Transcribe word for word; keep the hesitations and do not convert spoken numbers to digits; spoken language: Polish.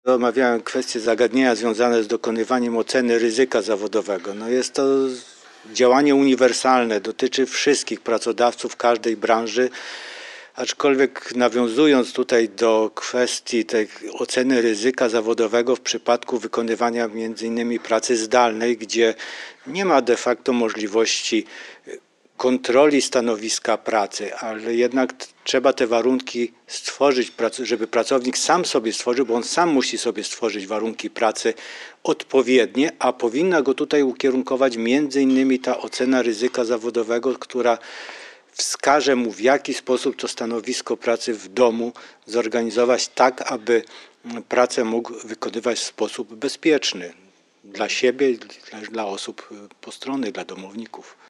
Omawiałem kwestie zagadnienia związane z dokonywaniem oceny ryzyka zawodowego. No jest to działanie uniwersalne, dotyczy wszystkich pracodawców każdej branży, aczkolwiek nawiązując tutaj do kwestii tej oceny ryzyka zawodowego w przypadku wykonywania między innymi pracy zdalnej, gdzie nie ma de facto możliwości kontroli stanowiska pracy, ale jednak trzeba te warunki stworzyć, żeby pracownik sam sobie stworzył, bo on sam musi sobie stworzyć warunki pracy odpowiednie, a powinna go tutaj ukierunkować między innymi ta ocena ryzyka zawodowego, która wskaże mu, w jaki sposób to stanowisko pracy w domu zorganizować tak, aby pracę mógł wykonywać w sposób bezpieczny dla siebie, dla osób postronnych, dla domowników.